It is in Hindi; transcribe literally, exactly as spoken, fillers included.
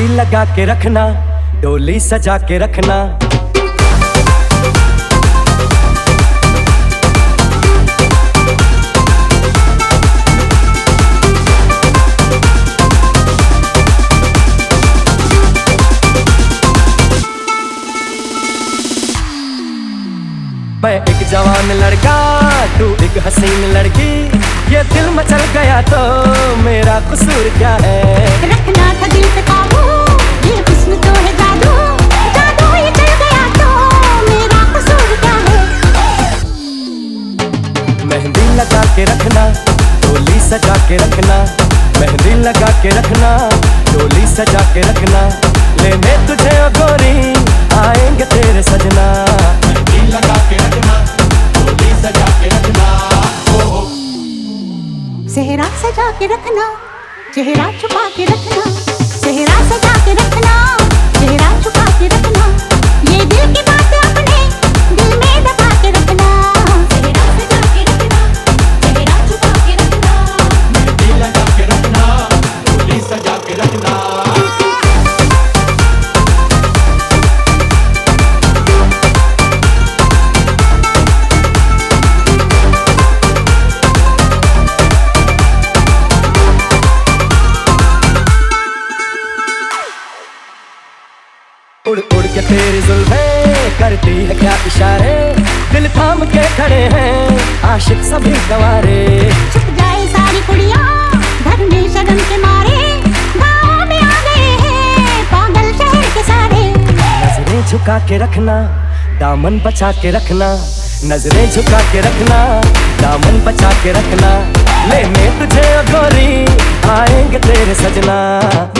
लगा के रखना, डोली सजा के रखना। मैं एक जवान लड़का, तू एक हसीन लड़की, ये दिल मचल गया तो मेरा कसूर क्या है? रखना था दिल पे काबू, ये हुस्न तो है जादू, जादू ये चल गया तो मेरा कसूर क्या है? मेहंदी लगा के रखना, डोली सजा के रखना। मेहंदी लगा के रखना, डोली सजा के रखना। लेने तुझे ओ गोरी आएंगे तेरे सजना। मेहंदी लगा के रखना, डोली सजा के रखना। सेहरा सजा के रखना, चेहरा छुपा के रखना। सेहरा सजा के रखना, चेहरा छुपा के रखना। ये दिल की बात अपने दिल में दबा के रखना। सेहरा सजा के रखना, चेहरा छुपा के रखना। मेहंदी लगा के रखना, डोली सजा के रखना। उड़ उड़ के तेरी जुल्फें करती है क्या इशारे, दिल थाम के खड़े हैं आशिक सभी गवारे। छुप जाए सारी कुड़ियाँ घर में शर्म के मारे, गाँव में आ गए हैं पागल शहर के सारे। नजरें झुका के रखना, दामन बचा के रखना। नजरें झुका के रखना, दामन बचा के रखना। लेने तुझे ओ गोरी आएंगे तेरे सजना।